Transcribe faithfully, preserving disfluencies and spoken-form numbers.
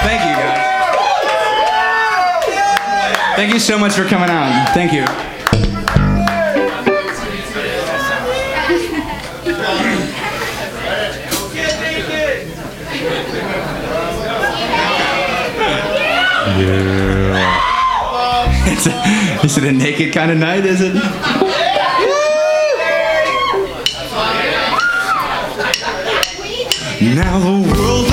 Thank you, guys. Thank you so much for coming out. Thank you. Yeah. It's a, is it a naked kind of night, is it? Now the world